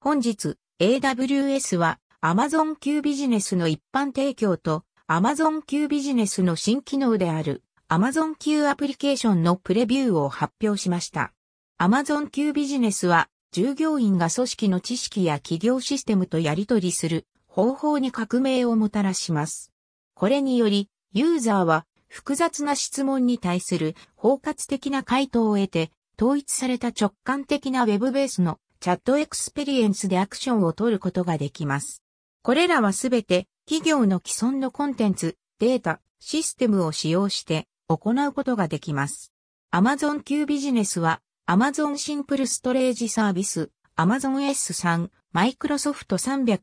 本日、AWS は Amazon Q ビジネスの一般提供と Amazon Q ビジネスの新機能である Amazon Q アプリケーションのプレビューを発表しました。Amazon Q ビジネスは従業員が組織の知識や企業システムとやり取りする方法に革命をもたらします。これにより、ユーザーは複雑な質問に対する包括的な回答を得て、統一された直感的な Web ベースのチャットエクスペリエンスでアクションを取ることができます。これらはすべて企業の既存のコンテンツ、データ、システムを使用して行うことができます。Amazon Q ビジネスは Amazon シンプルストレージサービス、Amazon S3、Microsoft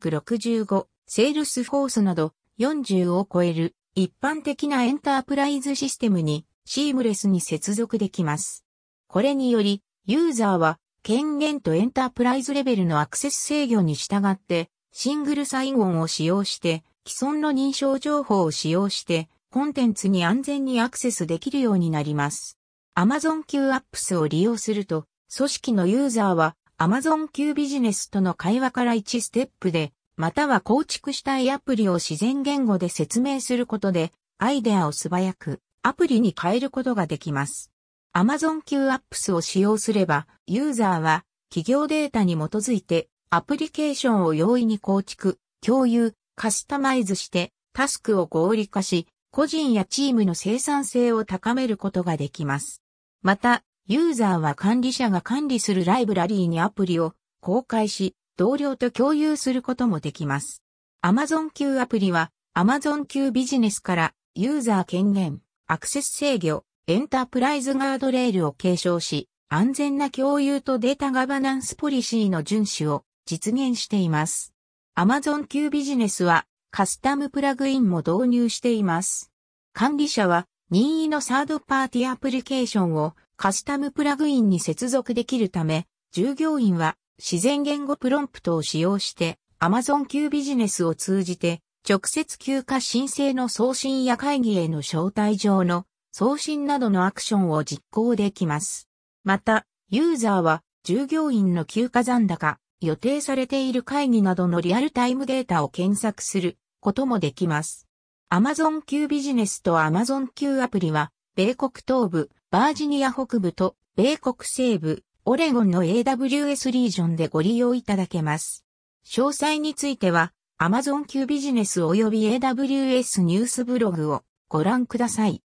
365、Salesforce など40を超える一般的なエンタープライズシステムにシームレスに接続できます。これによりユーザーは権限とエンタープライズレベルのアクセス制御に従ってシングルサインオンを使用して既存の認証情報を使用してコンテンツに安全にアクセスできるようになります。Amazon Q Apps を利用すると組織のユーザーは Amazon Q ビジネスとの会話から1ステップでまたは構築したいアプリを自然言語で説明することでアイデアを素早くアプリに変えることができます。Amazon Q Apps を使用すれば、ユーザーは企業データに基づいてアプリケーションを容易に構築、共有、カスタマイズしてタスクを合理化し、個人やチームの生産性を高めることができます。また、ユーザーは管理者が管理するライブラリーにアプリを公開し、同僚と共有することもできます。Amazon Q アプリは Amazon Q ビジネスからユーザー権限、アクセス制御、エンタープライズガードレールを継承し、安全な共有とデータガバナンスポリシーの遵守を実現しています。Amazon Q ビジネスはカスタムプラグインも導入しています。管理者は任意のサードパーティアプリケーションをカスタムプラグインに接続できるため、従業員は自然言語プロンプトを使用して Amazon Q ビジネスを通じて直接休暇申請の送信や会議への招待状の送信などのアクションを実行できます。また、ユーザーは従業員の休暇残高、予定されている会議などのリアルタイムデータを検索することもできます。Amazon Q ビジネスと Amazon Q アプリは、米国東部、バージニア北部と米国西部、オレゴンの AWS リージョンでご利用いただけます。詳細については、Amazon Q ビジネス及び AWS ニュースブログをご覧ください。